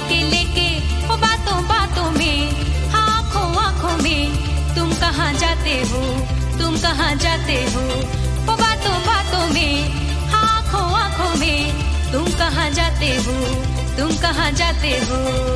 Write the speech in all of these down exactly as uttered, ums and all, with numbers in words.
लेके लेके ओ बातों बातों में, हाँ आँखों आँखों में, तुम कहाँ जाते हो, तुम कहाँ जाते हो, ओ बातों बातों में, हाँ आँखों आँखों में, तुम कहाँ जाते हो, तुम कहाँ जाते हो।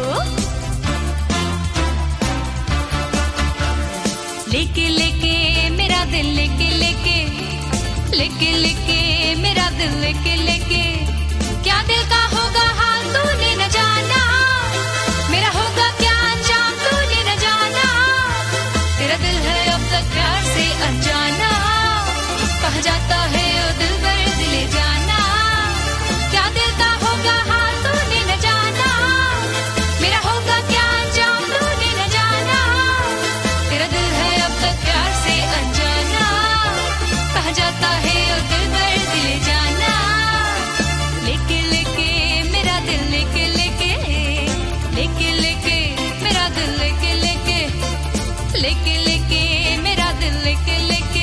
लेके लेके मेरा दिल लेके लेके, लेके लेके मेरा दिल लेके लेके, क्या दिल का होगा हाल तूने न जाना, मेरा होगा क्या अंजाम तूने न जाना, तेरा दिल है अब तक प्यार से अनजाना, कहा जाता है ओ दिल बर दिले जाना, क्या दिल का होगा हाल तूने न जाना, मेरा होगा क्या अंजाम तूने न जाना, तेरा दिल है अब तक प्यार से अनजाना, कहा जाता है ओ दिल बर दिले जाना। लेके लेके मेरा दिल लेके लेके, लेके लेके मेरा दिल लेके लेके, लेके लेके मेरा दिल लेके लेके।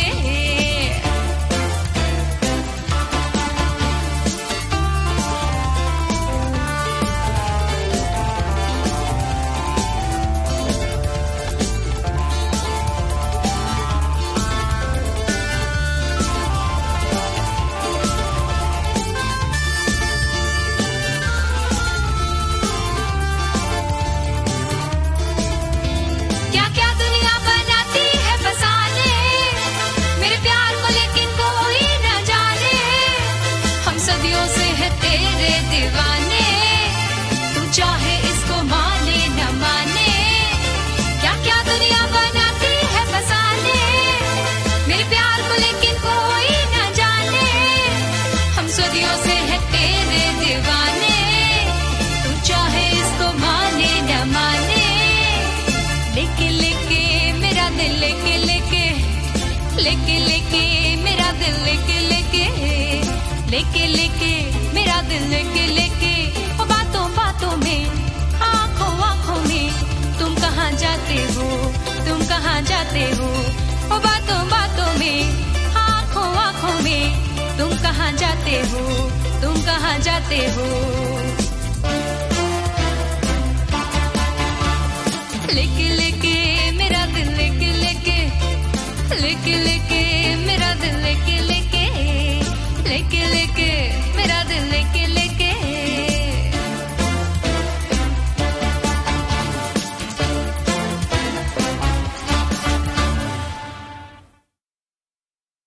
क्या क्या दुनिया बनाती है फसाने, मेरे प्यार को लेकिन कोई न जाने, हम सदियों से है तेरे दीवाने, तू चाहे इसको माने न माने, क्या क्या दुनिया बनाती है फसाने, मेरे प्यार को लेकिन कोई न जाने, हम सदियों से है तेरे दीवाने, तू चाहे इसको माने न माने। लेके लेके मेरा दिल लेके लेके, लेके लेके मेरा दिल लेके लेके, लेके लेके मेरा दिल लेके लेके, ओ बातों बातों में, आँखों आँखों में, तुम कहाँ जाते हो, तुम कहाँ जाते हो, ओ बातों बातों में, आँखों आँखों में, तुम कहाँ जाते हो, तुम कहाँ जाते हो।